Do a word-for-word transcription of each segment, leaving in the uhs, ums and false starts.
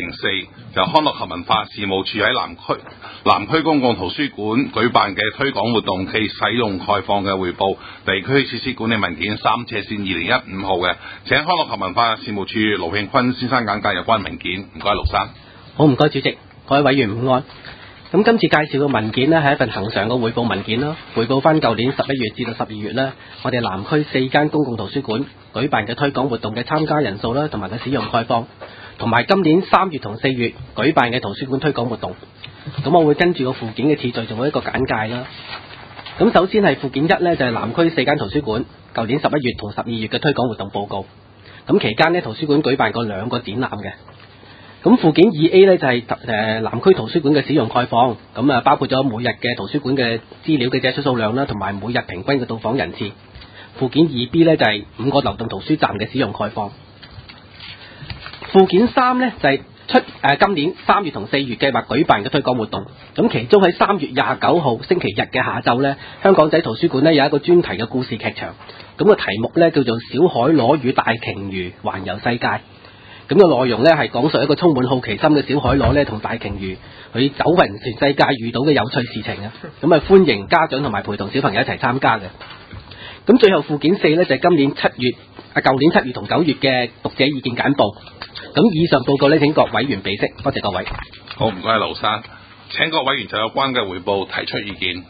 乘四，由康樂及文化事務處喺南區南區公共圖書館舉辦嘅推廣活動暨使用概況嘅匯報，地區設施管理文件三斜線二零一五號嘅，請康樂及文化事務處盧慶坤先生簡介有關文件。唔該，盧生。 好，唔該主席，各位委員午安。咁今次介紹嘅文件呢，係一份恆常嘅匯報文件啦，匯報翻舊年十一月至到十二月呢，我哋南區四間公共圖書館舉辦嘅推廣活動嘅參加人數啦，同埋嘅使用概況，同埋今年三月同四月舉辦嘅圖書館推廣活動。咁我會跟住個附件嘅次序做一個簡介啦。咁首先係附件一呢，就係南區四間圖書館舊年十一月同十二月嘅推廣活動報告。咁期間呢，圖書館舉辦過兩個展覽嘅。咁附件二 A 呢，就係誒南區圖書館嘅使用概況，咁啊包括咗每日嘅圖書館嘅資料嘅借書數量啦，同埋每日平均嘅到訪人次。附件二 B 呢，就係五個流動圖書站嘅使用概況。附件三呢，就係出誒、呃、今年三月同四月計劃舉辦嘅推廣活動。咁其中喺三月廿九號星期日嘅下晝呢，香港仔圖書館呢有一個專題嘅故事劇場，咁個題目呢，叫做《小海螺與大鯨魚環遊世界》。咁個內容呢，係講述一個充滿好奇心嘅小海螺呢同大鯨魚佢走勻全世界遇到嘅有趣事情啊！咁啊歡迎家長同埋陪同小朋友一齊參加嘅。咁最後附件四呢，就係今年七月啊，舊年七月同九月嘅讀者意見簡報。咁以上報告呢，請各委員備悉，多謝各位。 好，唔該，盧生。請各委員就有關嘅匯報提出意見。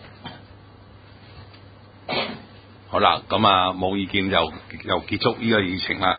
好啦，咁啊冇意見又又結束呢個議程啦。